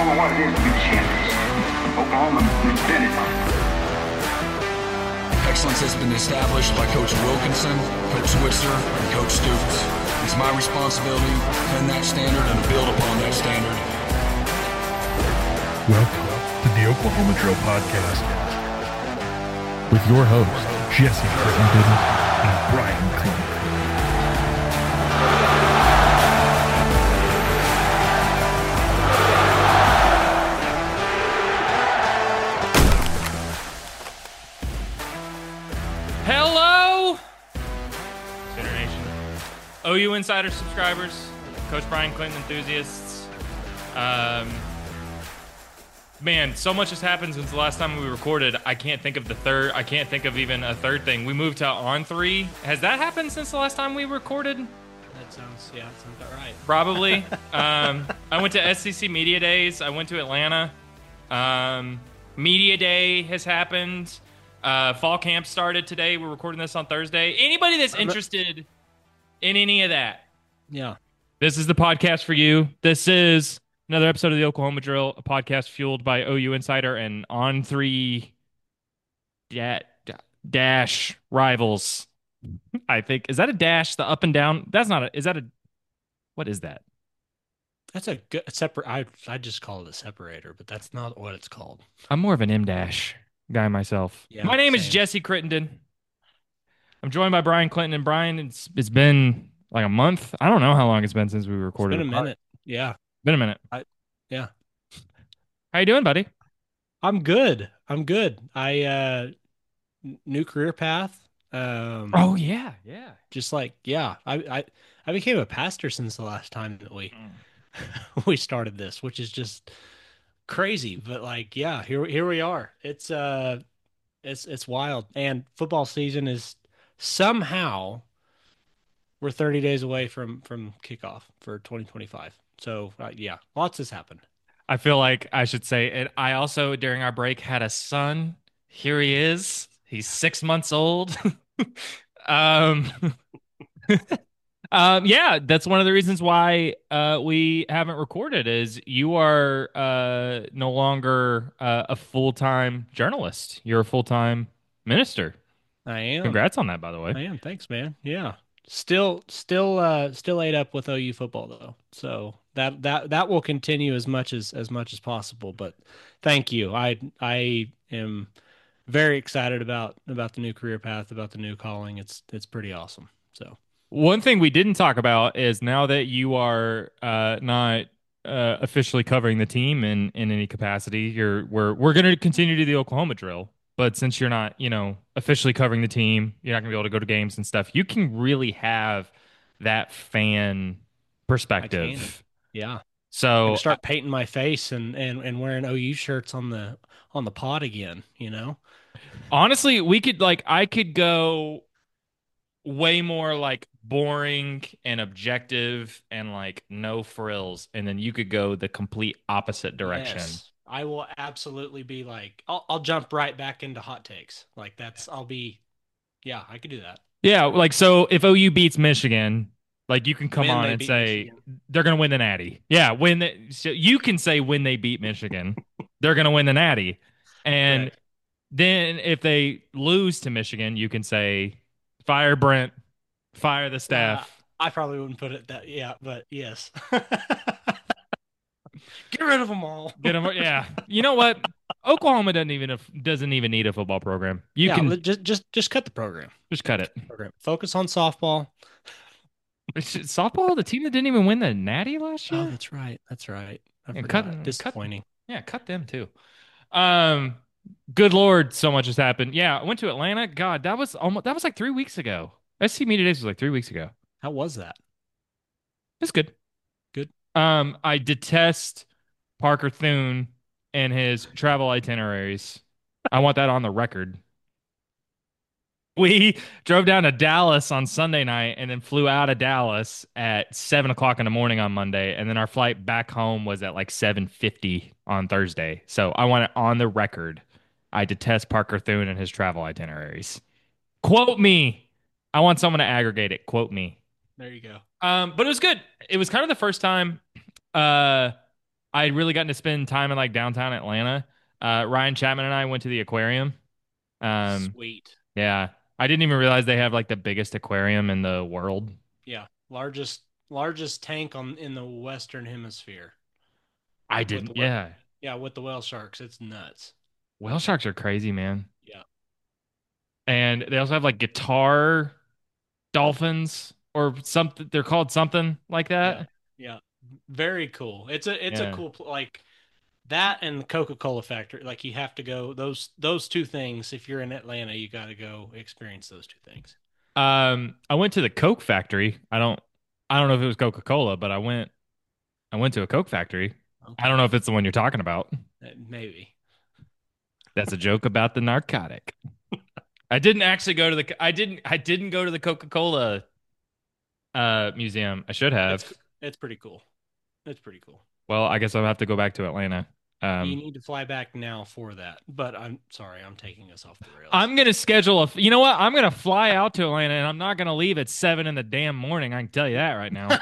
Oklahoma what it is to be champions. Oklahoma invented it. Excellence has been established by Coach Wilkinson, Coach Switzer, and Coach Stoops. It's my responsibility to defend that standard and to build upon that standard. Welcome to the Oklahoma Drill Podcast with your hosts, Jesse Crittenden and Brian Clinton. Hello, Spinner Nation, OU Insider subscribers, Coach Brian Clinton enthusiasts. Man, so much has happened since the last time we recorded. I can't think of even a third thing. We moved to On3. Has that happened since the last time we recorded? That sounds about right. Probably. I went to SEC Media Days. I went to Atlanta. Media Day has happened. Fall camp started today. We're recording this on Thursday. Anybody that's interested in any of that, Yeah. this is the podcast for you. This is another episode of the Oklahoma Drill, a podcast fueled by OU Insider and On3 dash rivals. I think. Is that a dash? The up and down? That's not a. Is that a. What is that? That's a good separate. I just call it a separator, but that's not what it's called. I'm more of an M dash guy myself. Yeah, My name is same. Jesse Crittenden. I'm joined by Brian Clinton. And Brian, it's been like a month. I don't know how long it's been since we It's recorded. been a minute. Yeah. Been a minute. Yeah. How you doing, buddy? I'm good. New career path. Oh yeah. Just like, yeah. I became a pastor since the last time that we started this, which is just crazy. But like, yeah, here we are. It's wild. And football season is somehow we're 30 days away from kickoff for 2025. So yeah, lots has happened. I feel like I should say it. I also, during our break, had a son. Here he is. He's 6 months old. um, yeah, that's one of the reasons why we haven't recorded is you are no longer a full-time journalist. You're a full-time minister. I am. Congrats on that, by the way. I am. Thanks, man. Yeah. Still ate up with OU football though. So that will continue as much as possible. But thank you. I am very excited about the new career path, about the new calling. It's pretty awesome. So One thing we didn't talk about is now that you are not officially covering the team in any capacity, we're going to continue to do the Oklahoma drill. But since you're not, officially covering the team, you're not going to be able to go to games and stuff. You can really have that fan perspective. yeah. So And start painting my face and wearing OU shirts on the pod again, honestly, I could go way more like boring and objective and like no frills, and then you could go the complete opposite direction. Yes. I will absolutely be like, I'll jump right back into hot takes. Like yeah, I could do that. Yeah, like so if OU beats Michigan, like you can come When on they and beat say Michigan. they're going to win the Natty. Yeah, so you can say when they beat Michigan, they're going to win the Natty. And Correct. then if they lose to Michigan, you can say fire Brent, fire the staff. I probably wouldn't put it that, yeah, but yes. Get rid of them all. Get them, yeah. You know what? Oklahoma doesn't even need a football program. You Yeah, can just cut the program. just cut it. Focus on softball. Softball, the team that didn't even win the Natty last year. Oh, that's right. I Yeah, forgot. Disappointing. Yeah, cut them too. Good Lord, so much has happened. Yeah, I went to Atlanta. God, that was like 3 weeks ago. SC Media Days was like 3 weeks ago. How was that? It's good. Good. I detest Parker Thune and his travel itineraries. I want that on the record. We drove down to Dallas on Sunday night and then flew out of Dallas at 7 o'clock in the morning on Monday. And then our flight back home was at like 7:50 on Thursday. So I want it on the record. I detest Parker Thune and his travel itineraries. Quote me. I want someone to aggregate it. Quote me. There you go. But it was good. It was kind of the first time I I had really gotten to spend time in like downtown Atlanta. Ryan Chapman and I went to the aquarium. Um, Sweet. yeah, I didn't even realize they have like the biggest aquarium in the world. Yeah, largest tank on in the Western Hemisphere I with the didn't. Yeah, yeah, with the whale sharks. It's nuts. whale sharks are crazy, man. Yeah, And they also have like guitar dolphins or something. They're called something like yeah, that. yeah. Very cool. It's a Yeah. cool like that and the Coca-Cola factory. Like you have to go those two things. If you're in Atlanta, you got to go experience those two things. I went to the Coke factory. I don't know if it was Coca-Cola, but I went to a Coke factory. I don't Okay, know if it's the one you're talking about. maybe. That's a joke about the narcotic. I didn't actually go to the I didn't go to the Coca-Cola museum. I should It's have. it's pretty cool. It's pretty cool. Well, I guess I'll have to go back to Atlanta. You Um, need to fly back now for that. But I'm sorry, I'm taking us off the rails. I'm gonna schedule a. You know what? I'm gonna fly out to Atlanta, and I'm not gonna leave at 7 in the damn morning. I can tell you that right now.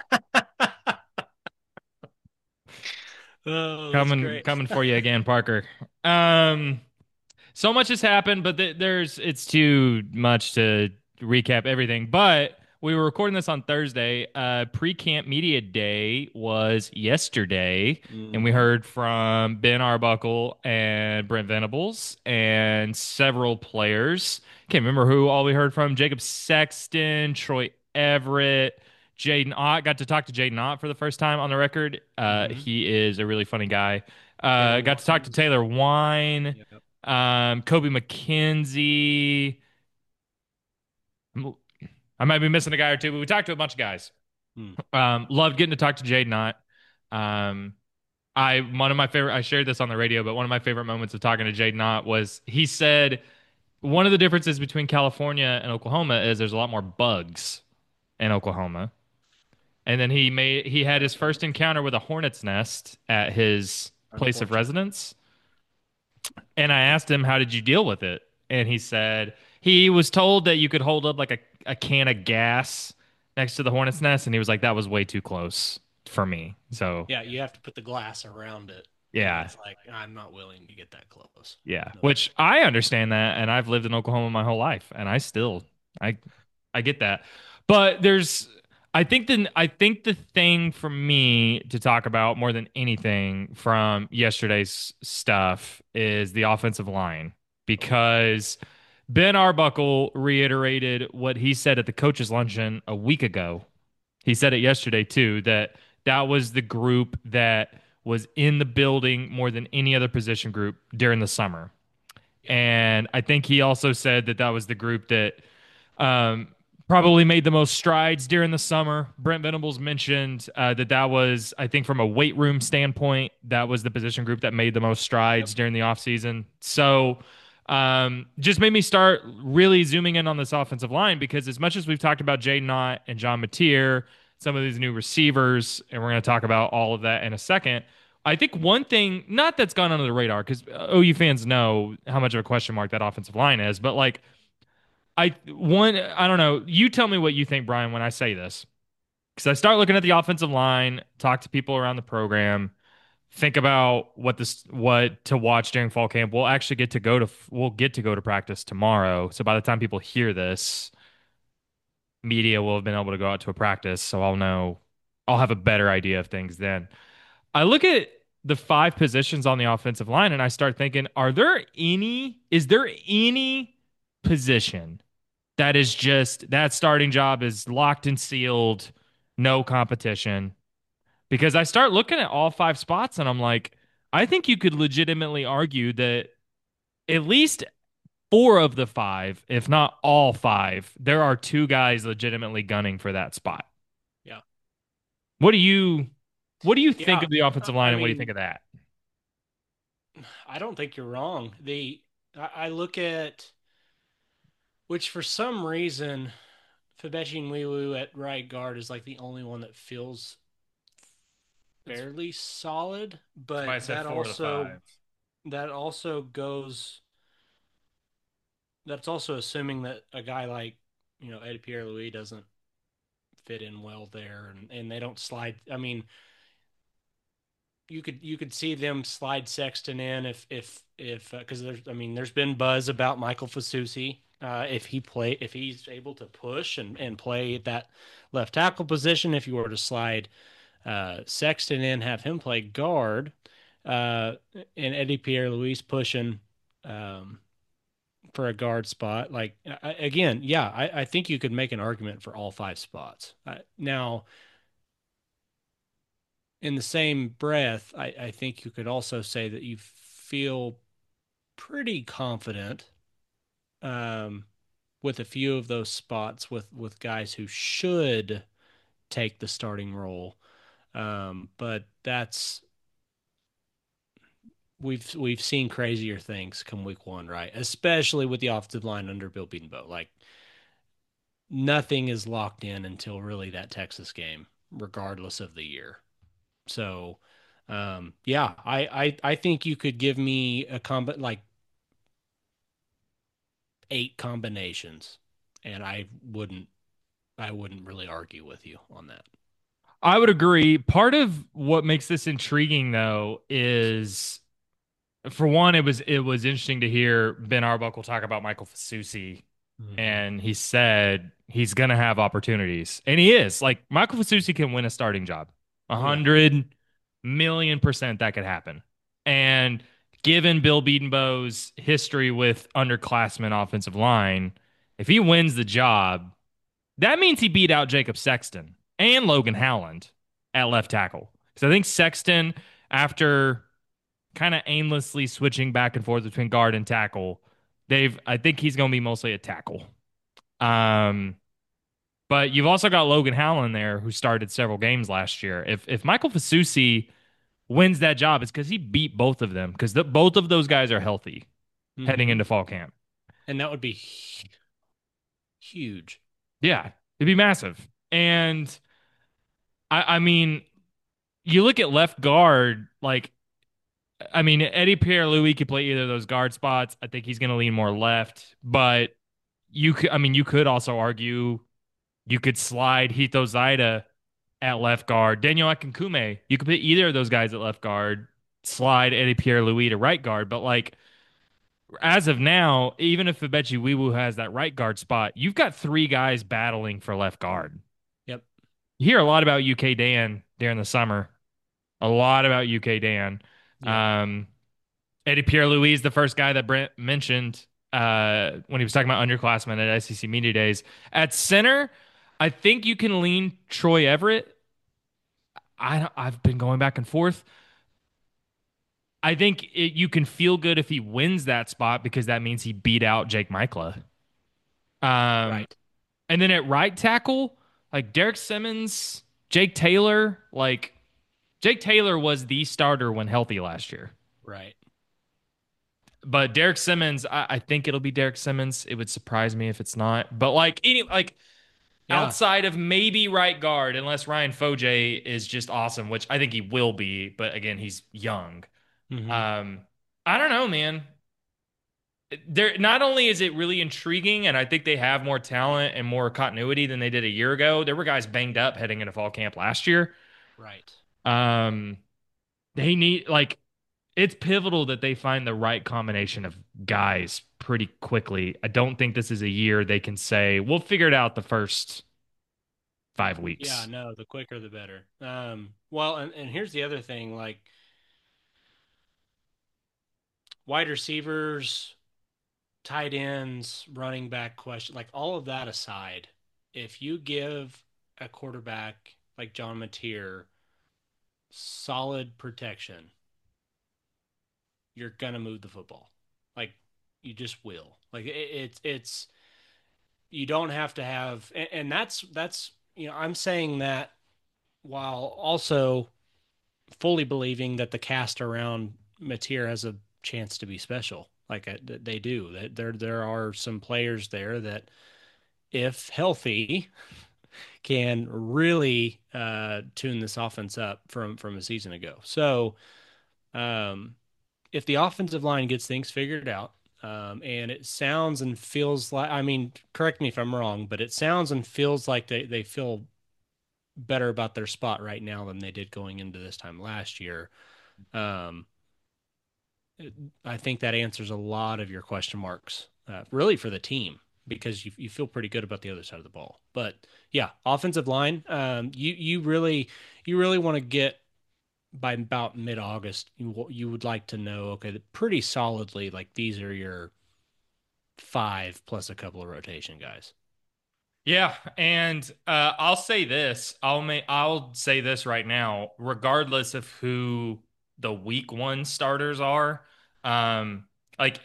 Oh, that's great. Coming for you again, Parker. Um, so much has happened, but it's too much to recap everything. But we were recording this on Thursday. Pre-camp media day was yesterday, and we Mhm. heard from Ben Arbuckle and Brent Venables and several players. Can't remember who all we heard from. Jacob Sexton, Troy Everett. Jaden Ott got to talk to Jaden Ott for the first time on the record. Mhm. He is a really funny guy. Taylor Got to talk to Wines. Taylor Wine, Yep. Kobe McKenzie. I might be missing a guy or two, but we talked to a bunch of guys. Hmm. Loved getting to talk to Jade Knott. Um, one of my favorite. I shared this on the radio, but one of my favorite moments of talking to Jade Knott was he said one of the differences between California and Oklahoma is there's a lot more bugs in Oklahoma. And then he had his first encounter with a hornet's nest at his place of Unfortunate. residence. And I asked him, "How did you deal with it?" And he said he was told that you could hold up like a can of gas next to the hornet's nest, and he was like, "That was way too close for me." So Yeah, you have to put the glass around it, and yeah, it's like I'm not willing to get that close. yeah. No. Which I understand that, and I've lived in Oklahoma my whole life, and I I get that. But I think the thing for me to talk about more than anything from yesterday's stuff is the offensive line because Ben Arbuckle reiterated what he said at the coaches luncheon a week ago. He said it yesterday too that that was the group that was in the building more than any other position group during the summer. Yeah. And I think he also said that that was the group that um, probably made the most strides during the summer. Brent Venables mentioned that that was, I think, from a weight room standpoint, that was the position group that made the most Yep. strides during the offseason. So just made me start really zooming in on this offensive line because as much as we've talked about Jay Knott and John Mateer, some of these new receivers, and we're going to talk about all of that in a second. I think one thing, not that's gone under the radar, because OU fans know how much of a question mark that offensive line is, but like I don't know. You tell me what you think, Brian, when I say this. Because I start looking at the offensive line, talk to people around the program, think about what to watch during fall camp. We'll get to go to practice tomorrow. So by the time people hear this, media will have been able to go out to a practice. So I'll have a better idea of things then. I look at the five positions on the offensive line and I start thinking, is there any position that is just that starting job is locked and sealed, no competition. Because I start looking at all five spots and I'm like, I think you could legitimately argue that at least four of the five, if not all five, there are two guys legitimately gunning for that spot. Yeah. What do you what do you think Yeah. of the offensive line I and what do you think mean, of that? I don't think you're wrong. I look at which for some reason Fabechi Nwiwu at right guard is like the only one that feels fairly solid, That's why I but said four of the five. that also goes that's also assuming that a guy like, Eddie Pierre Louis doesn't fit in well there and they don't slide. I mean, you could see them slide Sexton in if because there's been buzz about Michael Fasusi, if he's able to push and play that left tackle position. If you were to slide Sexton in, have him play guard, uh, and Eddie Pierre Luis pushing um, for a guard spot. Like again, yeah, I think you could make an argument for all five spots. Now, in the same breath, I think you could also say that you feel pretty confident um, with a few of those spots with guys who should take the starting role. But that's we've seen crazier things come week one, right? Especially with the offensive line under Bill Bedenbaugh. Like nothing is locked in until really that Texas game, regardless of the year. So, yeah, I think you could give me a like 8 combinations, and I wouldn't really argue with you on that. I would agree. Part of what makes this intriguing, though, is for one, it was interesting to hear Ben Arbuckle talk about Michael Fasusi, Mhm. and he said he's gonna have opportunities, and he is. Like Michael Fasusi can win a starting job, a Oh yeah. 100,000,000% that could happen. And given Bill Bedenbaugh's history with underclassmen offensive line, if he wins the job, that means he beat out Jacob Sexton and Logan Howland at left tackle. Because I think Sexton, after kind of aimlessly switching back and forth between guard and tackle, I think he's going to be mostly a tackle. Um, but you've also got Logan Howland there who started several games last year. If Michael Fasusi wins that job, it's because he beat both of them because both of those guys are healthy heading Hmm. into fall camp. And that would be huge. Yeah, it'd be massive. And I mean, you look at left guard, like I mean, Eddie Pierre Louis could play either of those guard spots. I think he's going to lean more left, but you could also argue you could slide Hito Zaida at left guard, Daniel Akinkume. You could put either of those guys at left guard, slide Eddie Pierre Louis to right guard. But like as of now, even if Fabechi Wiwu has that right guard spot, you've got 3 guys battling for left guard. Yep. You hear a lot about UK Dan during the summer. A lot about UK Dan. Yep. Um, Eddie Pierre Louis, the first guy that Brent mentioned when he was talking about underclassmen at SEC Media Days. At center, I think you can lean Troy Everett. I've been going back and forth. I think you can feel good if he wins that spot because that means he beat out Jake Michla. Um, Right. and then at right tackle, like Derek Simmons, Jake Taylor, like Jake Taylor was the starter when healthy last year. Right. But Derek Simmons, I think it'll be Derek Simmons. It would surprise me if it's not. But like Yeah. outside of maybe right guard, unless Ryan Foje is just awesome, which I think he will be. But again, he's young. Hmm. Um, I don't know, man. There not only is it really intriguing, and I think they have more talent and more continuity than they did a year ago. There were guys banged up heading into fall camp last year. Right. Um, they need like it's pivotal that they find the right combination of guys pretty quickly. I don't think this is a year they can say, we'll figure it out the first five Yeah, weeks. no, the quicker the better. Well, and here's the other thing, like wide receivers, tight ends, running back question, like all of that aside, if you give a quarterback like John Mateer solid protection, you're gonna move the football. Like you just will. Like it's you don't have to have, and that's I'm saying that while also fully believing that the cast around Mateer has a chance to be special. Like they do. That there are some players there that, if healthy, can really tune this offense up from a season ago. So um, if the offensive line gets things figured out, and it sounds and feels like, I mean, correct me if I'm wrong, but it sounds and feels like they feel better about their spot right now than they did going into this time last year. Um, I think that answers a lot of your question marks, really for the team because you feel pretty good about the other side of the ball. But yeah, offensive line, you really want to get by about mid August. You would like to know, okay, pretty solidly, like these are your five plus a couple of rotation guys. Yeah, and I'll say this. I'll say this right now, regardless of who the week one starters are. Um, like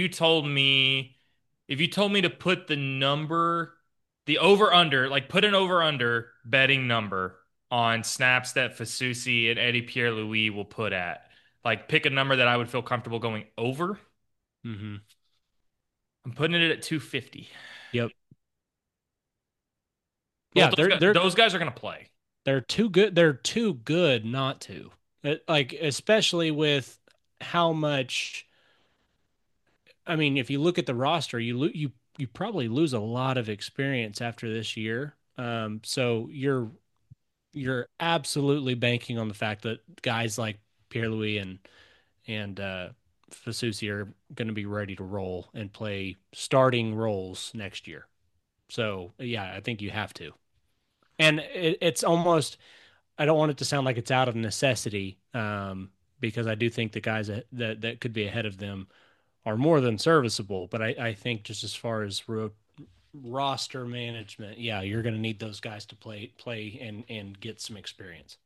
if you told me to put the over under, like put an over under betting number on snaps that Fasusi and Eddie Pierre Louis will put at, like pick a number that I would feel comfortable going over. Mm-hmm. I'm putting it at 250. Yep. Well, Yeah, they're those guys are going to play. they're too good. They're too good not to. Like especially with how much. I mean, if you look at the roster, you probably lose a lot of experience after this year. So you're absolutely banking on the fact that guys like Pierre Louis and Fasusi are going to be ready to roll and play starting roles next year. So yeah, I think you have to. And it's almost I don't want it to sound like it's out of necessity, because I do think the guys that could be ahead of them are more than serviceable. But I think just as far as roster management, yeah, you're going to need those guys to play and get some experience.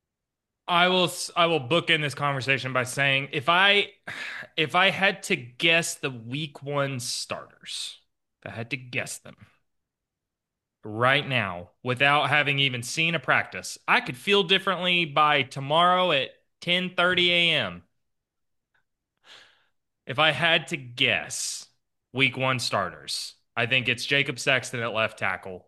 I will book in this conversation by saying if I had to guess the week one starters, if I had to guess them right now without having even seen a practice, I could feel differently by tomorrow at 10:30 a.m. If I had to guess week one starters, I think it's Jacob Sexton at left tackle.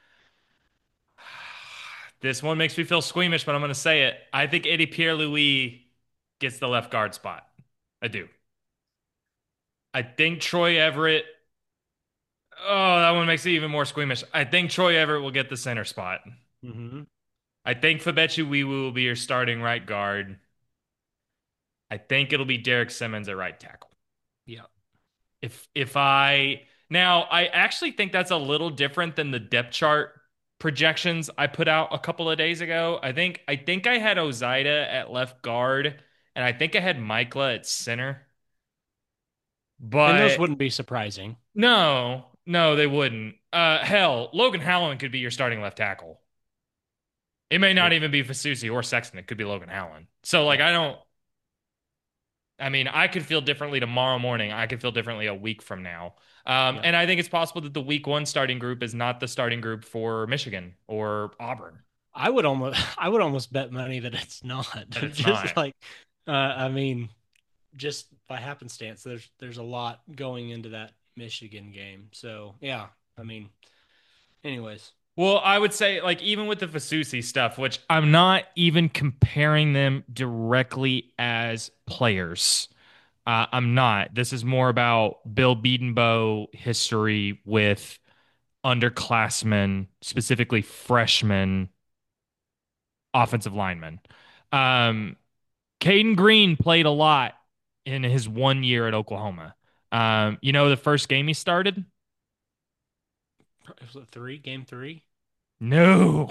This one makes me feel squeamish, but I'm going to say it. I think Eddie Pierre Louis gets the left guard spot. I do. I think Troy Everett. Oh, that one makes it even more squeamish. I think Troy Everett will get the center spot. Mm-hmm. I think Fabechi Wiwu will be your starting right guard. I think it'll be Derek Simmons at right tackle. Yeah. If I now I actually think that's a little different than the depth chart projections I put out a couple of days ago. I think I had Ozida at left guard and I think I had Michaela at center. And those But wouldn't be surprising. no, they wouldn't. Hell, Logan Hallen could be your starting left tackle. It may not Yeah. even be Fasusi or Sexton. It could be Logan Hallen. So like Yeah. I mean, I could feel differently tomorrow morning. I could feel differently a week from now. Yeah. And I think it's possible that the week one starting group is not the starting group for Michigan or Auburn. I would almost bet money that it's not. That it's Just not. like, I mean, just by happenstance, there's a lot going into that Michigan game. So yeah, I mean, anyways, Well, I would say, like, even with the Fasusi stuff, which I'm not even comparing them directly as players. I'm not. This is more about Bill Bedenbaugh history with underclassmen, specifically freshmen offensive linemen. Um, Caden Green played a lot in his 1 year at Oklahoma. You know, the first game he started? was it game three? No.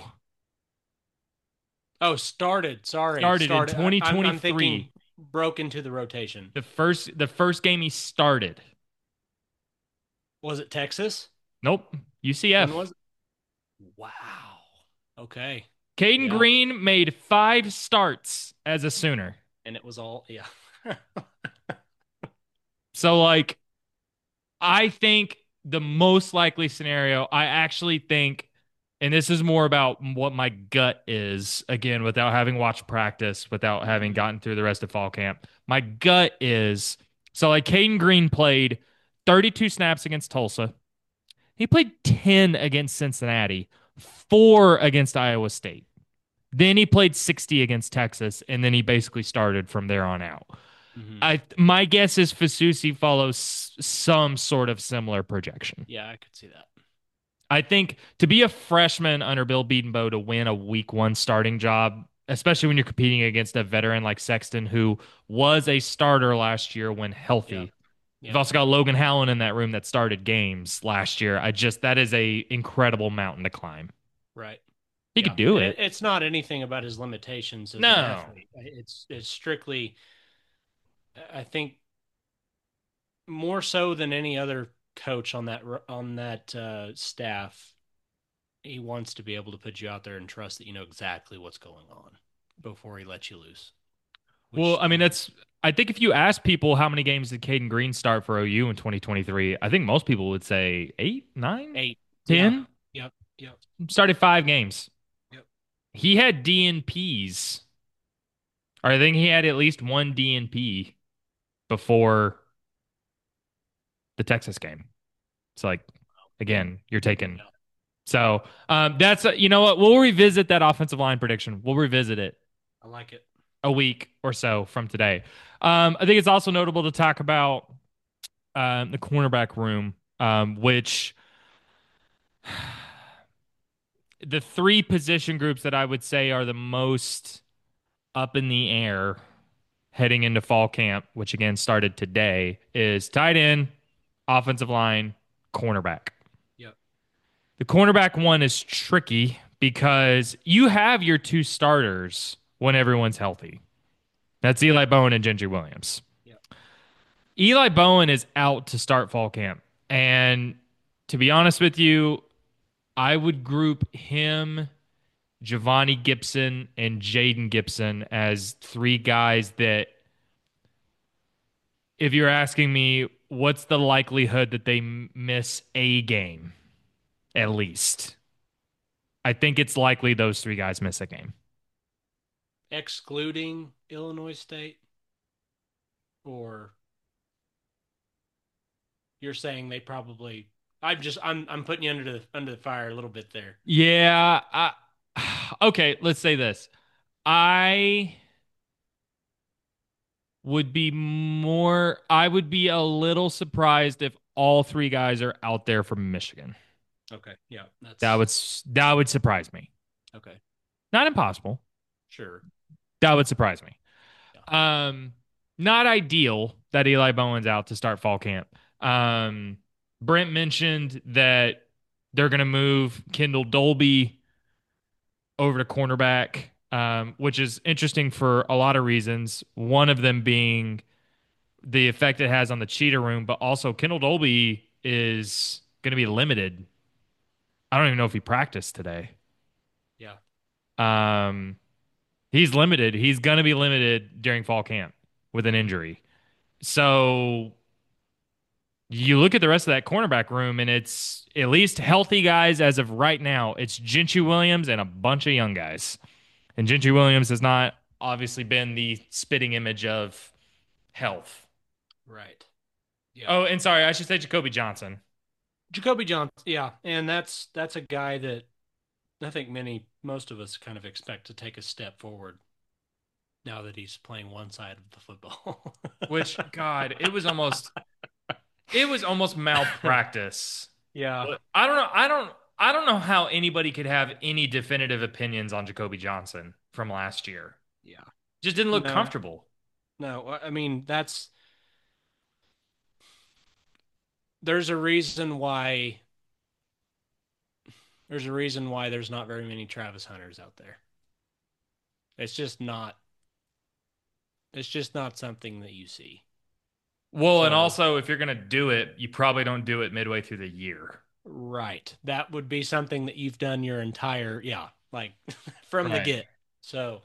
Oh, started. Sorry, Started in I'm thinking 2023. broke into the rotation. The first game he started. Was it Texas? Nope. When UCF. was it? Wow. Okay. Caden Yeah. Green made 5 starts as a Sooner. And it was all, yeah. So, like, I think the most likely scenario, I actually think, and this is more about what my gut is, again, without having watched practice, without having gotten through the rest of fall camp. My gut is so, like, Caden Green played 32 snaps against Tulsa. He played 10 against Cincinnati, 4 against Iowa State. Then he played 60 against Texas, and then he basically started from there on out. Mhm. My guess is Fasusi follows some sort of similar projection. Yeah, I could see that. I think to be a freshman under Bill Bedenbaugh to win a week one starting job especially when you're competing against a veteran like Sexton, who was a starter last year when Yep. healthy. You've Yep. also got Logan Hallen in that room that started games last year. That is a incredible mountain to climb. Right. He could Yeah. do And it. it's not anything about his limitations as an No. athlete. It's strictly, I think, more so than any other coach on that staff. He wants to be able to put you out there and trust that you know exactly what's going on before he lets you loose. Well, Which I mean, I think if you ask people how many games did Caden Green start for OU in 2023, I think most people would say eight, nine, eight. Yeah. 10. Yep. Yep. Started 5 games. Yep. He had DNPs, or I think he had at least one DNP before the Texas game. It's like, again, you're taking. Yeah. So that's, you know what? We'll revisit that offensive line prediction. We'll revisit it I like it. a week or so from today. I think it's also notable to talk about the cornerback room, which the three position groups that I would say are the most up in the air heading into fall camp, which again started today, is tight end, offensive line, cornerback. Yep. The cornerback one is tricky because you have your two starters when everyone's healthy. That's Eli Bowen and Gentry Williams. Yep. Eli Bowen is out to start fall camp. And to be honest with you, I would group him, Giovanni Gibson, and Jaden Gibson as three guys that, if you're asking me, what's the likelihood that they miss a game at least? I think it's likely those three guys miss a game. Excluding Illinois State, or you're saying they probably. I'm putting you under the fire a little bit there. Yeah. Okay, let's say this. I I would be a little surprised if all three guys are out there from Michigan. Okay. Yeah. That would surprise me. Okay. Not impossible. Sure. That would surprise me. Yeah. Not ideal that Eli Bowen's out to start fall camp. Brent mentioned that they're going to move Kendall Dolby over to cornerback, which is interesting for a lot of reasons. One of them being the effect it has on the cheetah room, but also Kendall Dolby is going to be limited. I don't even know if he practiced today. Yeah. He's limited. He's going to be limited during fall camp with an injury. So you look at the rest of that cornerback room, and it's at least healthy guys as of right now. It's Gentry Williams and a bunch of young guys. And Gentry Williams has not obviously been the spitting image of health. Right. Yeah. Oh, and sorry, I should say Jacoby Johnson. Jacoby Johnson. Yeah, and that's a guy that I think most of us kind of expect to take a step forward now that he's playing one side of the football. Which, God, it was almost malpractice. Yeah. But I don't know how anybody could have any definitive opinions on Jacoby Johnson from last year. Yeah. Just didn't look No. comfortable. No, I mean there's a reason why there's not very many Travis Hunters out there. It's just not something that you see. Well, and So- also if you're gonna do it, you probably don't do it midway through the year. Right. That would be something that you've done your entire, like from the Right. get. So,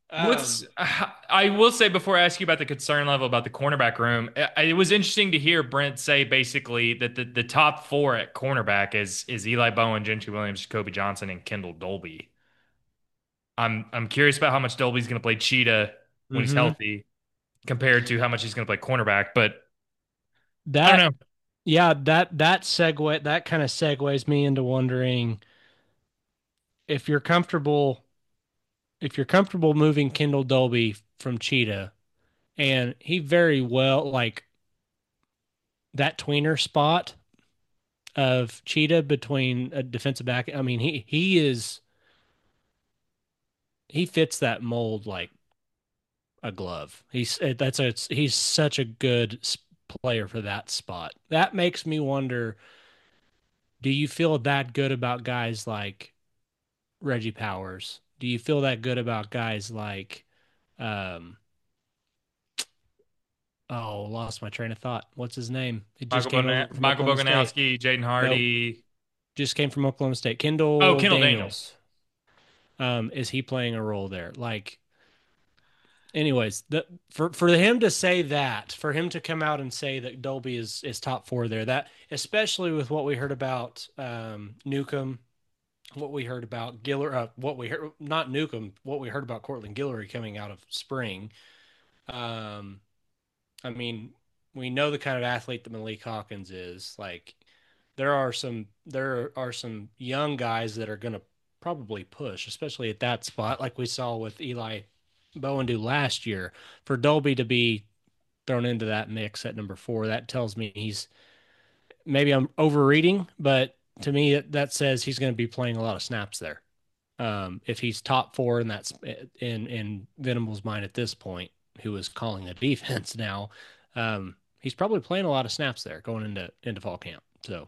I will say before I ask you about the concern level about the cornerback room, it was interesting to hear Brent say basically that the top four at cornerback is Eli Bowen, Gentry Williams, Jacoby Johnson, and Kendall Dolby. I'm curious about how much Dolby's going to play cheetah when he's Mhm. healthy compared to how much he's going to play cornerback, but I that, don't know. yeah, that kind of segues me into wondering if you're comfortable, moving Kendall Dolby from cheetah, and he very well, like that tweener spot of cheetah between a defensive back. I mean, he fits that mold like a glove. He's such a good player for that spot. That makes me wonder, do you feel that good about guys like Reggie Powers? Do you feel that good about guys like um oh, lost my train of thought. What's his name? It just came over from Michael Oklahoma State. Boganowski, Jaden Nope, Hardy. just came from Oklahoma State. Oh, Kendall Kendall Daniels. Daniels. Is he playing a role there? Like, anyways, for him to say that, for him to come out and say that Dolby is top four there, that especially with what we heard about Newcomb, what we heard about Giller, what we heard not Newcomb, what we heard about Cortland Guillory coming out of spring. Um, I mean, we know the kind of athlete that Malik Hawkins is. Like, there are some young guys that are going to probably push, especially at that spot, like we saw with Eli Bowen do last year. For Dolby to be thrown into that mix at number 4, that tells me maybe I'm overreading, but to me that says he's going to be playing a lot of snaps there. If he's top 4, and that's in Venable's mind at this point, who is calling the defense now, he's probably playing a lot of snaps there going into fall camp. So,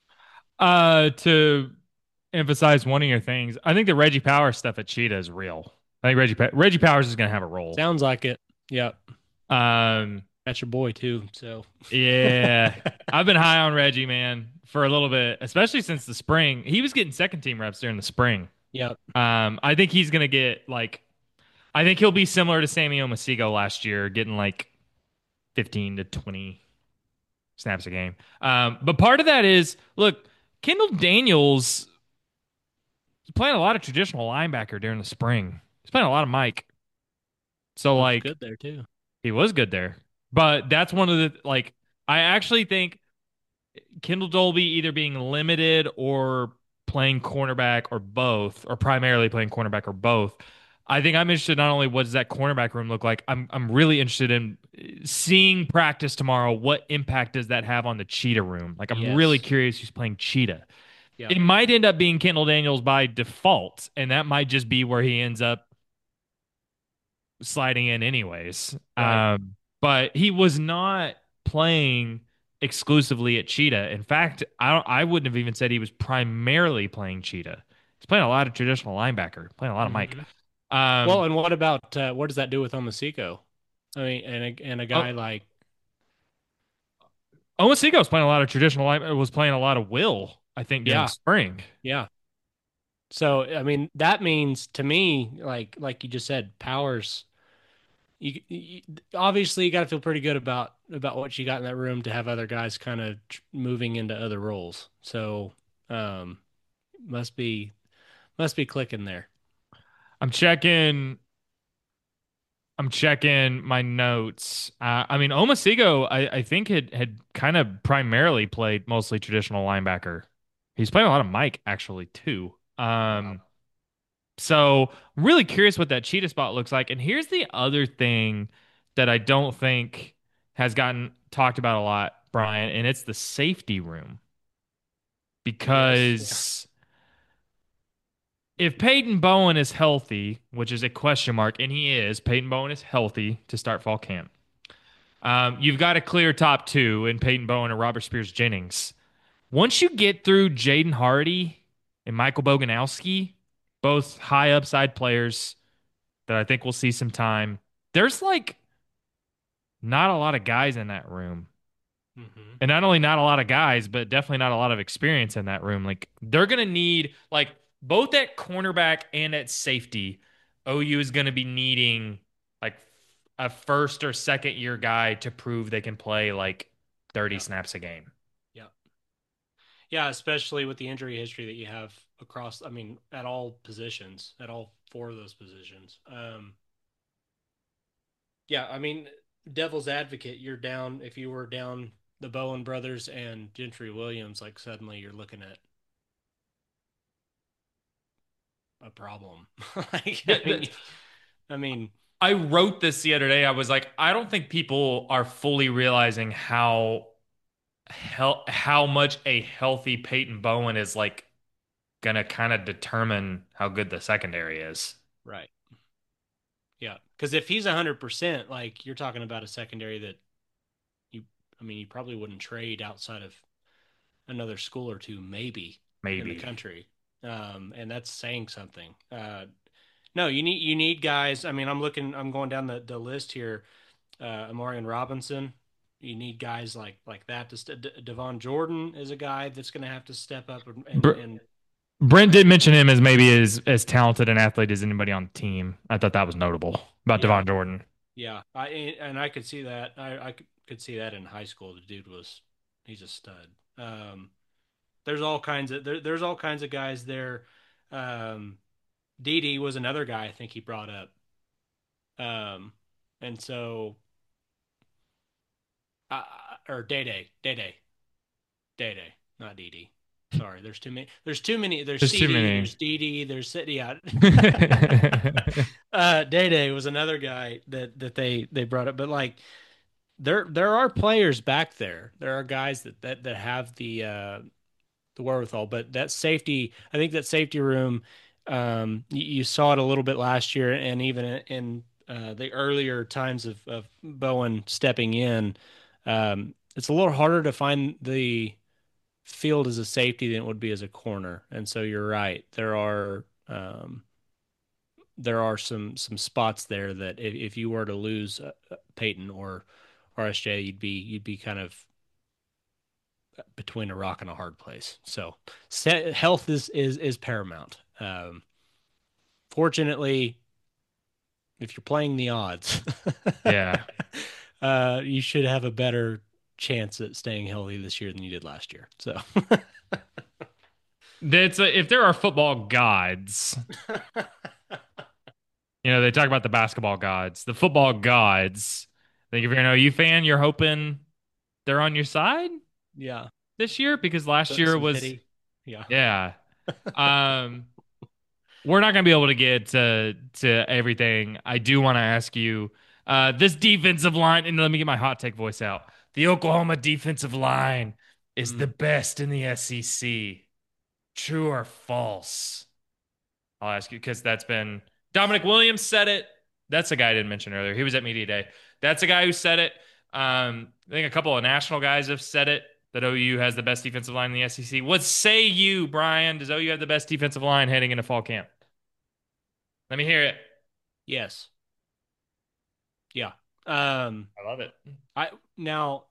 To emphasize one of your things, I think the Reggie Powers stuff at Cheetah is real. I think Reggie Powers is going to have a role. sounds like it. Yep. Um, That's your boy too. So yeah, I've been high on Reggie, man, for a little bit, especially since the spring. He was getting second team reps during the spring. yep. I think he's going to get like, I think he'll be similar to Sammy Omasigo last year, getting like 15 to 20 snaps a game. But part of that is, look, Kendall Daniels is playing a lot of traditional linebacker during the spring. He's playing a lot of Mike. So Looks like good there too. he was good there. But that's one of the like I actually think Kendall Dolby either being limited or playing cornerback or both, or primarily playing cornerback or both. I think I'm interested not only what does that cornerback room look like, I'm really interested in seeing practice tomorrow. What impact does that have on the Cheetah room? Like I'm really Yes. curious who's playing Cheetah. Yep. It might end up being Kendall Daniels by default, and that might just be where he ends up sliding in anyways. Right. But he was not playing exclusively at Cheetah. In fact, I wouldn't have even said he was primarily playing Cheetah. He's playing a lot of traditional linebacker, playing a lot of Mike. Mhm. Well, Um, and what about what does that do with Omasiko? I mean, and a guy oh, like Omasigo was playing a lot of traditional line, was playing a lot of Will, I think, during the yeah, spring. yeah. So I mean, that means to me, like you just said, Powers. You obviously you got to feel pretty good about what you got in that room to have other guys kind of moving into other roles. So, um, must be must be clicking there. I'm checking. I'm checking my notes. I mean, Omasigo, I think had kind of primarily played mostly traditional linebacker. He's playing a lot of Mike actually too. Wow. So I'm really curious what that cheetah spot looks like. And here's the other thing that I don't think has gotten talked about a lot, Brian, and it's the safety room. Yes. Yeah. Because if Peyton Bowen is healthy, which is a question mark, and he is, Peyton Bowen is healthy to start fall camp. You've got a clear top 2 in Peyton Bowen and Robert Spears Jennings. Once you get through Jaden Hardy and Michael Boganowski, both high upside players that I think we'll see some time, there's like not a lot of guys in that room. Hmm. And not only not a lot of guys, but definitely not a lot of experience in that room. Like they're going to need, like, both at cornerback and at safety, OU is going to be needing like a first or second year guy to prove they can play like 30 Yeah. snaps a game. Yeah. Yeah. Especially with the injury history that you have across, I mean, at all positions, at all 4 of those positions. Yeah. I mean, devil's advocate, you're down, if you were down the Bowen brothers and Gentry Williams, like suddenly you're looking at a problem. Like, I mean, I wrote this the other day. I was like, I don't think people are fully realizing how much a healthy Peyton Bowen is like gonna kind of determine how good the secondary is. right. Yeah. Because if he's 100%, like you're talking about a secondary that you, I mean, you probably wouldn't trade outside of another school or two, maybe in the Maybe. country. And that's saying something. No, you need guys. I mean, I'm going down the list here. Amarian Robinson. You need guys like that. Devon Jordan is a guy that's going to have to step up and Brent did mention him as maybe as talented an athlete as anybody on the team. I thought that was notable about yeah, Devon Jordan. yeah. I could see that. I could see that in high school. The dude was he's a stud. Um, there's all kinds of guys there. Um, Didi was another guy I think he brought up. Um, and so or Day Day, not Didi. Sorry, there's too many. There's too many. There's There's too CD. many. There's Didi. There's yeah. Day Day was another guy that they brought up, but like there are players back there. There are guys that have the wherewithal, but that safety, I think that safety room, you saw it a little bit last year, and even in the earlier times of Bowen stepping in, it's a little harder to find the field as a safety than it would be as a corner. And so you're right. There are some spots there that if you were to lose Peyton or RSJ, you'd be kind of between a rock and a hard place. So health is paramount. Fortunately, if you're playing the odds, Yeah. you should have a better chance at staying healthy this year than you did last year. So If there are football gods, they talk about the basketball gods, the football gods. I think if you're an OU fan, you're hoping they're on your side yeah, this year because last year some was, pity. Yeah. yeah. Um, we're not going to be able to get to everything. I do want to ask you this defensive line, and let me get my hot take voice out. The Oklahoma defensive line is the Mm. best in the SEC. True or false? I'll ask you because that's been Dominic Williams said it. That's a guy I didn't mention earlier. He was at Media Day. That's a guy who said it. I think a couple of national guys have said it that OU has the best defensive line in the SEC. What say you, Brian? Does OU have the best defensive line heading into fall camp? Let me hear it. Yes. Yeah. Um, I love it. I now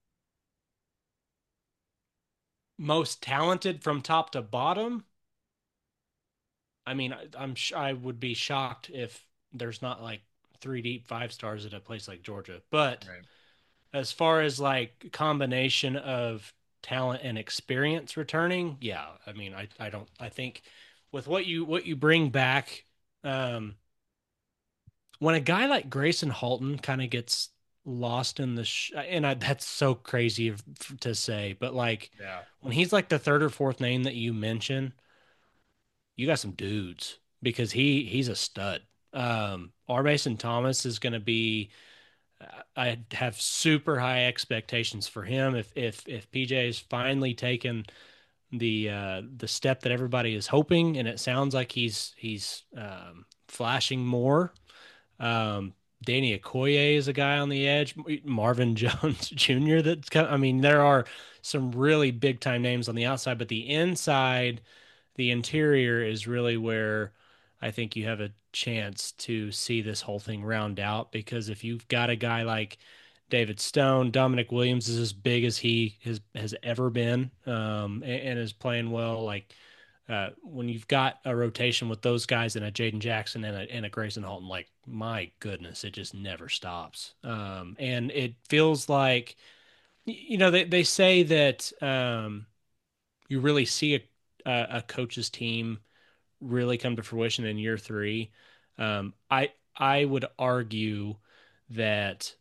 most talented from top to bottom. I mean, I would be shocked if there's not like three deep five stars at a place like Georgia. But Right. as far as like combination of talent and experience returning, yeah. I mean, I don't I think with what you bring back, um, when a guy like Grayson Halton kind of gets lost in that's so crazy to say, but like Yeah. when he's like the third or fourth name that you mention, you got some dudes because he's a stud. R. Mason Thomas is going to be. I have super high expectations for him if PJ is finally taken the step that everybody is hoping, and it sounds like he's flashing more. Um, Danny Okoye is a guy on the edge. Marvin Jones Jr. I mean, there are some really big time names on the outside, but the inside, the interior is really where I think you have a chance to see this whole thing round out. Because if you've got a guy like David Stone, Dominic Williams is as big as he has ever been, and is playing well. Like when you've got a rotation with those guys and a Jaden Jackson and a Grayson Halton, like my goodness, it just never stops. And it feels like, they say that you really see a coach's team really come to fruition in year three. I would argue that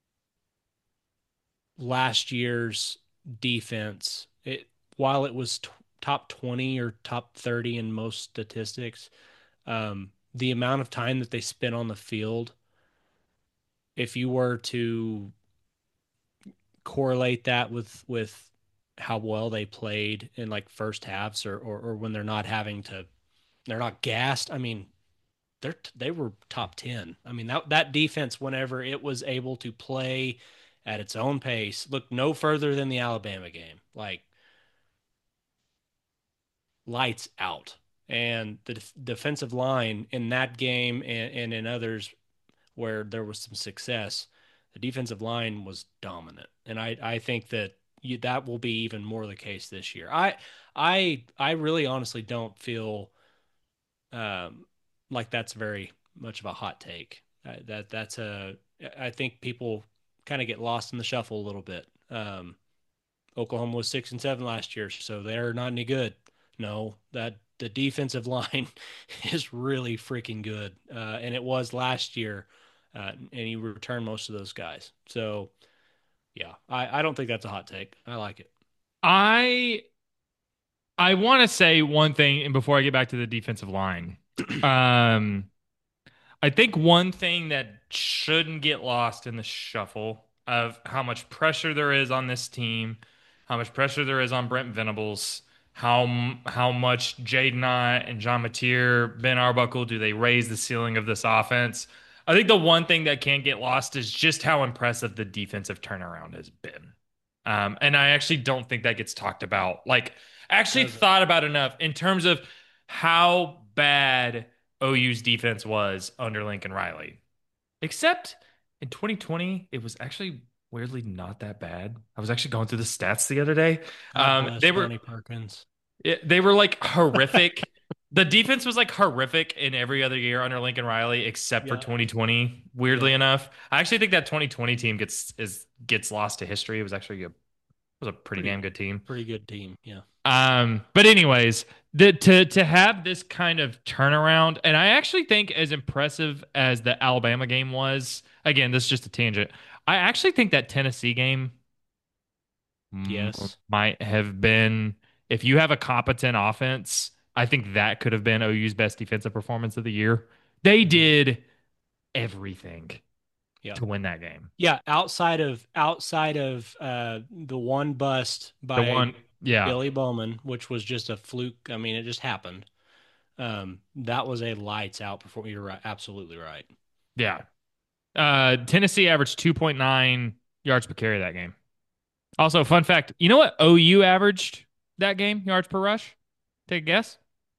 last year's defense, while it was top 20 or top 30 in most statistics, the amount of time that they spent on the field, if you were to correlate that with how well they played in like first halves or when they're not gassed. I mean, they were top 10. I mean, that defense, whenever it was able to play at its own pace, look no further than the Alabama game. Like lights out. And the defensive line in that game and in others where there was some success, the defensive line was dominant. And I think that that will be even more the case this year. I really honestly don't feel like that's very much of a hot take. That's a I think people kind of get lost in the shuffle a little bit. Oklahoma was 6-7 last year, so they're not any good. No, that the defensive line is really freaking good, and it was last year, and he returned most of those guys. So yeah, I don't think that's a hot take. I like it. I I want to say one thing, and before I get back to the defensive line, um, I think one thing that shouldn't get lost in the shuffle of how much pressure there is on this team, how much pressure there is on Brent Venables, how much Jaden Ott and John Mateer, Ben Arbuckle, do they raise the ceiling of this offense? I think the one thing that can't get lost is just how impressive the defensive turnaround has been. And I actually don't think that gets talked about. Like, actually thought about enough in terms of how bad OU's defense was under Lincoln Riley. Except in 2020, it was actually weirdly not that bad. I was actually going through the stats the other day. God bless They were Johnny Perkins. they were like horrific. The defense was like horrific in every other year under Lincoln Riley except for Yeah. 2020. Weirdly enough, I actually think that 2020 team gets lost to history. It was actually was a pretty damn good team. Pretty good team. Yeah. But anyways, to have this kind of turnaround, and I actually think as impressive as the Alabama game was, again, this is just a tangent. I actually think that Tennessee game Yes. might have been, if you have a competent offense, I think that could have been OU's best defensive performance of the year. They did everything Yeah. to win that game. Yeah. Outside of the one bust The by one, yeah, Billy Bowman, which was just a fluke. I mean, it just happened. That was a lights out performance. You're right, absolutely right. yeah. Tennessee averaged 2.9 yards per carry that game. Also, fun fact, you know what OU averaged that game, yards per rush? Take a guess.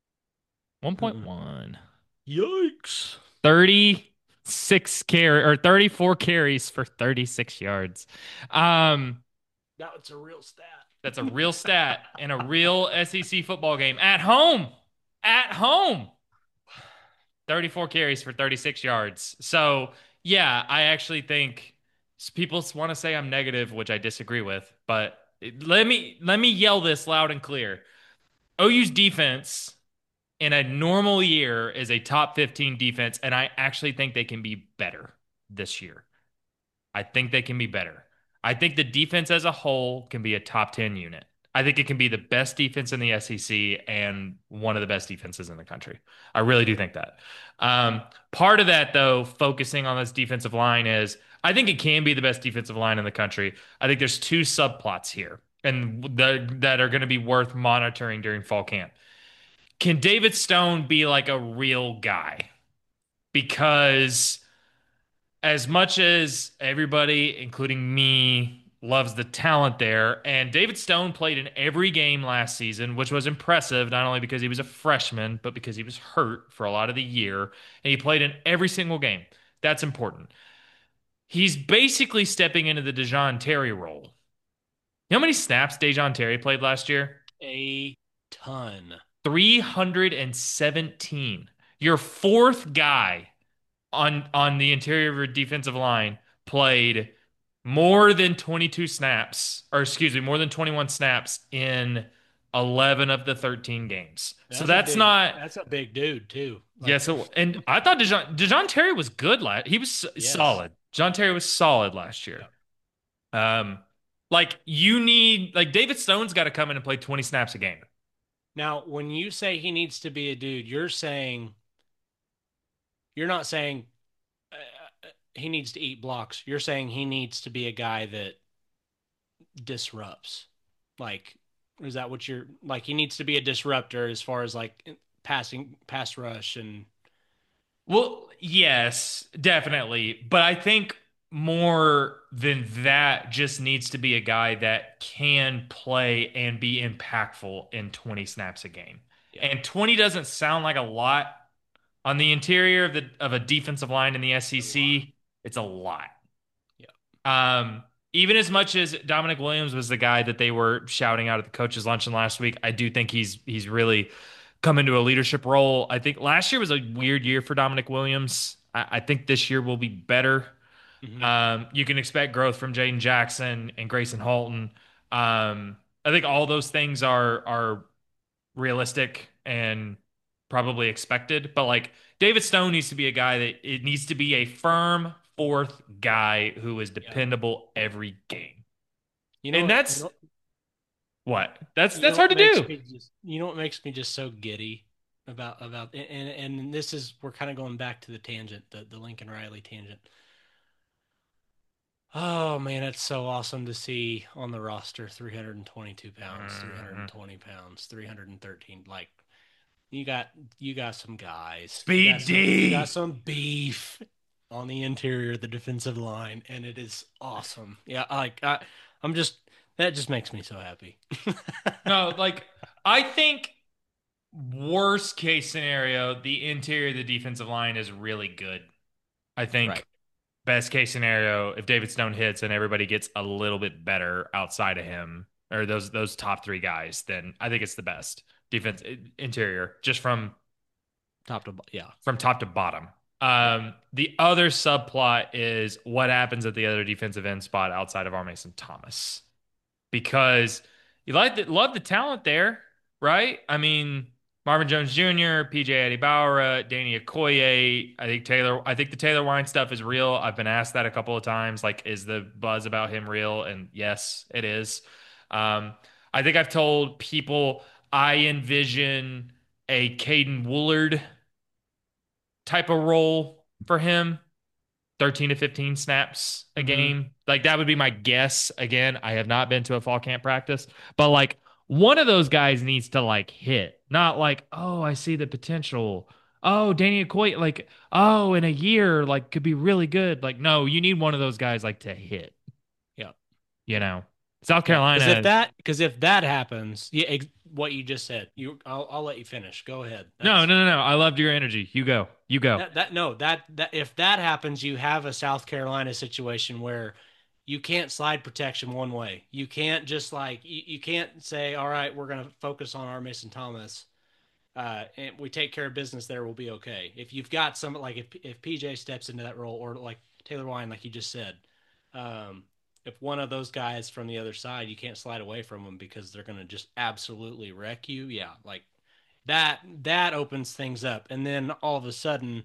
1.1. Yikes. 36 carry or 34 carries for 36 yards. Um, That's a real stat. that's a real stat in a real SEC football game at home. At home. 34 carries for 36 yards. So, yeah, I actually think people want to say I'm negative, which I disagree with, but let me yell this loud and clear. OU's defense in a normal year is a top 15 defense, and I actually think they can be better this year. I think they can be better. I think the defense as a whole can be a top 10 unit. I think it can be the best defense in the SEC and one of the best defenses in the country. I really do think that. Part of that, though, focusing on this defensive line is I think it can be the best defensive line in the country. I think there's two subplots here and that are going to be worth monitoring during fall camp. Can David Stone be like a real guy? Because as much as everybody, including me, loves the talent there, and David Stone played in every game last season, which was impressive, not only because he was a freshman, but because he was hurt for a lot of the year, and he played in every single game. That's important. He's basically stepping into the Dejon Terry role. You know how many snaps Dejon Terry played last year? A ton. 317. Your fourth guy on the interior of your defensive line played more than 22 snaps, or excuse me, more than 21 snaps in 11 of the 13 games. So that's not. That's a big dude too. Yeah, so and I thought Dejon Terry was good last. He was Yes. solid. John Terry was solid last year. Like you need like David Stone's got to come in and play 20 snaps a game. Now, when you say he needs to be a dude, you're not saying he needs to eat blocks. You're saying he needs to be a guy that disrupts. Like, is that what you're like? He needs to be a disruptor as far as like passing, pass rush, and Well, yes, definitely. But I think more than that just needs to be a guy that can play and be impactful in 20 snaps a game. Yeah. And 20 doesn't sound like a lot on the interior of a defensive line in the A lot. SEC. It's a lot. Yeah. Um, Even as much as Dominic Williams was the guy that they were shouting out at the coaches' luncheon last week, I do think he's really come into a leadership role. I think last year was a weird year for Dominic Williams. I think this year will be better. Hmm. You can expect growth from Jaden Jackson and Grayson Halton. I think all those things are realistic and probably expected. But like David Stone needs to be a guy that it needs to be a firm fourth guy who is Yeah. dependable every game. You And know, that's what you that's know hard what to makes do. me just, you know what makes me just so giddy about, and this is, we're kind of going back to the tangent, the Lincoln Riley tangent. Oh man, it's so awesome to see on the roster 322 pounds, Mhm. 320 pounds, 313. Like you got some guys. Speed You got D. some beef on the interior of the defensive line, and it is awesome. Yeah, I'm just, that just makes me so happy. No, like I think worst case scenario, the interior of the defensive line is really good. I Right. think best case scenario, if David Stone hits and everybody gets a little bit better outside of him or those top three guys, then I think it's the best defense interior just Yeah. from top to bottom. Yeah. The other subplot is what happens at the other defensive end spot outside of R. Mason Thomas because you love the talent there, right? I mean, Marvin Jones Jr., PJ Adibawara, Danny Okoye. I think the Taylor Wine stuff is real. I've been asked that a couple of times. Like, is the buzz about him real? And yes, it is. Um, I think I've told people I envision a Caden Woolard type of role for him. 13 to 15 snaps a Hmm. game. Like that would be my guess. Again, I have not been to a fall camp practice, but like one of those guys needs to like hit, not like, oh, I see the potential. Oh, Danny Okoye, like, oh, in a year, like could be really good. Like, no, you need one of those guys like to hit, Yeah. you know. South Yeah. Carolina. Because if that happens, yeah, what you just said, I'll let you finish. Go ahead. No, no, no, no. I loved your energy. You go. You go. That no, that if that happens, you have a South Carolina situation where you can't slide protection one way. You can't just like, you can't say, all right, we're gonna focus on our Mason Thomas. And we take care of business there, we'll be okay. If you've got some, like, if PJ steps into that role, or like Taylor Wine, like you just said, um, if one of those guys from the other side, you can't slide away from them because they're gonna just absolutely wreck you. Yeah, like that opens things up, and then all of a sudden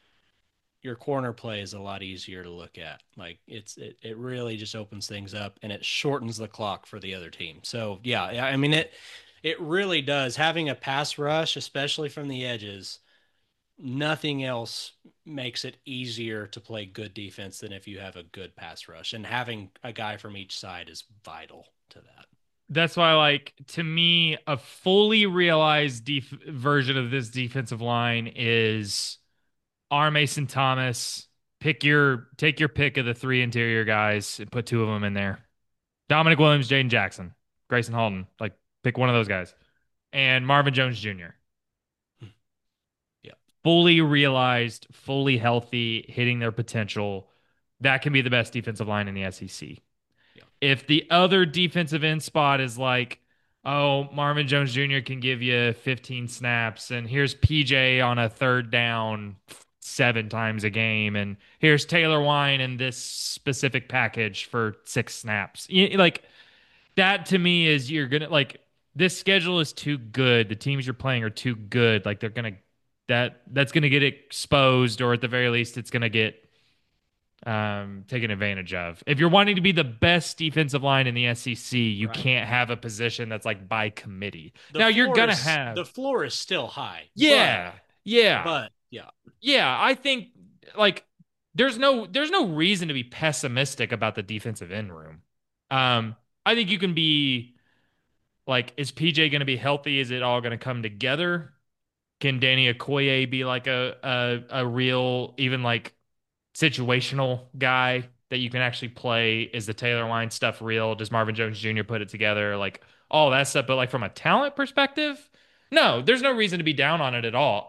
your corner play is a lot easier to look at. Like it really just opens things up, and it shortens the clock for the other team. So yeah, I mean it really does. Having a pass rush, especially from the edges, nothing else makes it easier to play good defense than if you have a good pass rush. And having a guy from each side is vital to that. That's why, like, to me, a fully realized version of this defensive line is R. Mason Thomas. Take your pick of the three interior guys and put two of them in there. Dominic Williams, Jaden Jackson, Grayson Halton. Like, pick one of those guys. And Marvin Jones Jr. Yeah. Fully realized, fully healthy, hitting their potential. That can be the best defensive line in the SEC. Yeah. If the other defensive end spot is like, oh, Marvin Jones Jr. can give you 15 snaps, and here's PJ on a third down 7 times a game, and here's Taylor Wine in this specific package for 6 snaps. Like that to me is you're gonna like this schedule is too good. The teams you're playing are too good. Like they're gonna that's gonna get exposed, or at the very least, it's gonna get taken advantage of. If you're wanting to be the best defensive line in the SEC, you Right. can't have a position that's like by committee. The Now you're floor gonna is have, the floor is still high, yeah, yeah, but yeah. yeah. I think like there's no reason to be pessimistic about the defensive end room. I think you can be like, is PJ going to be healthy? Is it all going to come together? Can Danny Okoye be like a real even like situational guy that you can actually play? Is the Taylor line stuff real? Does Marvin Jones Jr. put it together? Like all that stuff, but like from a talent perspective, no, there's no reason to be down on it at all.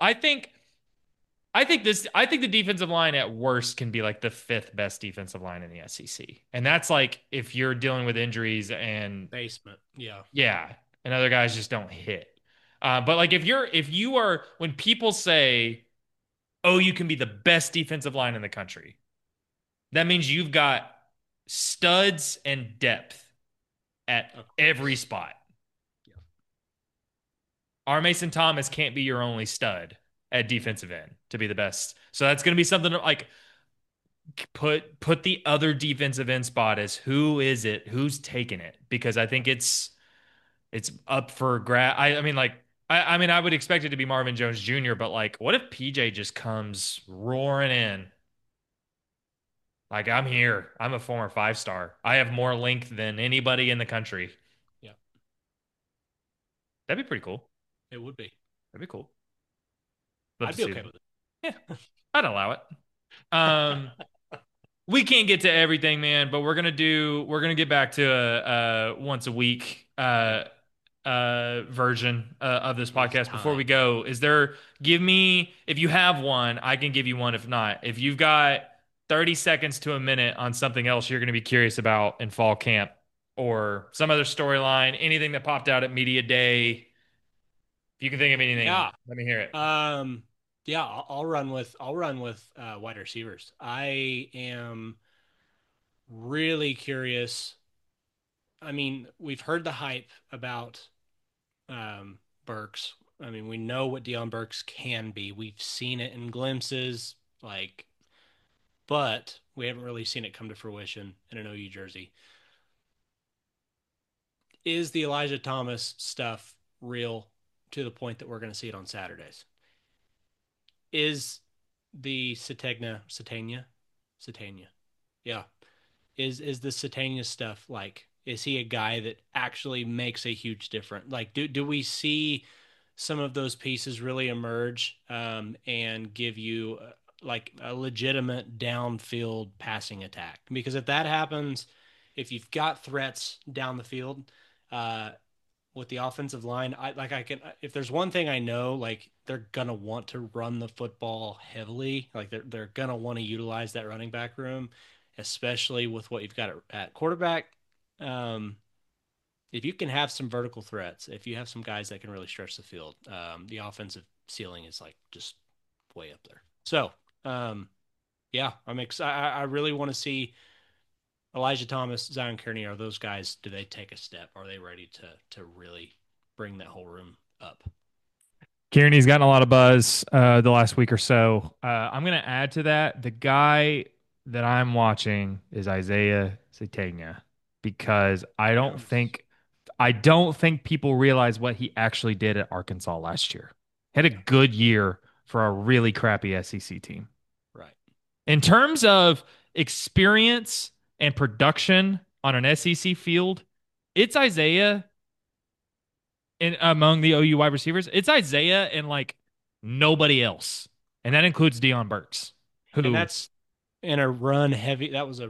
I think the defensive line at worst can be like the fifth best defensive line in the SEC. And that's like if you're dealing with injuries and Basement. Yeah. yeah, and other guys just don't hit. But like if you are when people say, "Oh, you can be the best defensive line in the country," that means you've got studs and depth at every spot. Yeah. Our Mason Thomas can't be your only stud at defensive end to be the best. So that's going to be something to, like put the other defensive end spot as who is it? Who's taking it? Because I think it's up for grab. I mean like I mean I would expect it to be Marvin Jones Jr., but like what if PJ just comes roaring in? Like I'm here. I'm a former 5-star. I have more length than anybody in the country. Yeah. That'd be pretty cool. It would be. That'd be cool. Love I'd to be see okay that. with it. Yeah, I'd allow it. Um, we can't get to everything, man, but we're gonna get back to a once a week version of this podcast. Before we go, give me if you have one, I can give you one. If not, if you've got 30 seconds to a minute on something else you're gonna be curious about in fall camp or some other storyline, anything that popped out at media day. If you can think of anything, Yeah. let me hear it. Yeah, I'll run with wide receivers. I am really curious. I mean, we've heard the hype about Burks. I mean, we know what Deion Burks can be. We've seen it in glimpses, like, but we haven't really seen it come to fruition in an OU jersey. Is the Elijah Thomas stuff real to the point that we're going to see it on Saturdays? Is the Satania, yeah, is the Satania stuff like? Is he a guy that actually makes a huge difference? Like, do we see some of those pieces really emerge and give you like a legitimate downfield passing attack? Because if that happens, if you've got threats down the field, uh, with the offensive line, I can if there's one thing I know, like they're gonna want to run the football heavily. Like they're gonna want to utilize that running back room, especially with what you've got at quarterback. Um, if you can have some vertical threats, if you have some guys that can really stretch the field, the offensive ceiling is like just way up there. So, yeah, I'm excited. I really want to see Elijah Thomas, Zion Kearney. Are those guys? Do they take a step? Are they ready to really bring that whole room up? Kearney's gotten a lot of buzz the last week or so. I'm going to add to that. The guy that I'm watching is Isaiah Sategna because I don't think people realize what he actually did at Arkansas last year. Had a good year for a really crappy SEC team. Right. In terms of experience and production on an SEC field, it's Isaiah in among the OU wide receivers. It's Isaiah and like nobody else. And that includes Deion Burks. And that's in a run heavy. That was a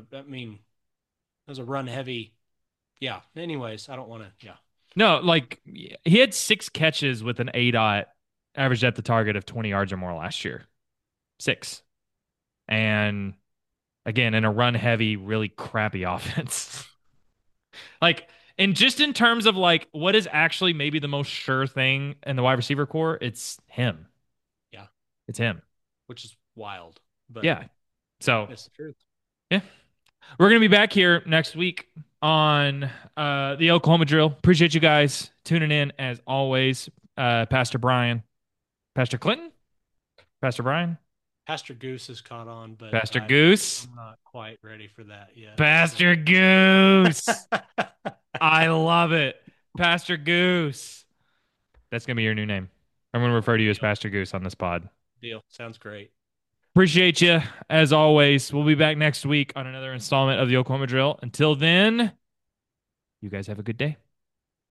run heavy. Yeah. Anyways, I don't want to. Yeah. No, like he had 6 catches with an ADOT average at the target of 20 yards or more last year. 6. And again, in a run heavy, really crappy offense. Like, and just in terms of like what is actually maybe the most sure thing in the wide receiver core, it's him. Yeah. It's him. Which is wild. But yeah. So it's the truth. Yeah. We're going to be back here next week on the Oklahoma Drill. Appreciate you guys tuning in as always. Pastor Brian. Pastor Clinton? Pastor Brian? Pastor Goose has caught on, but Pastor Goose? I'm not quite ready for that yet. Pastor Goose. I love it. Pastor Goose. That's going to be your new name. I'm going to refer to you as Pastor Goose on this pod. Deal. Sounds great. Appreciate you as always. We'll be back next week on another installment of the Oklahoma Drill. Until then, you guys have a good day.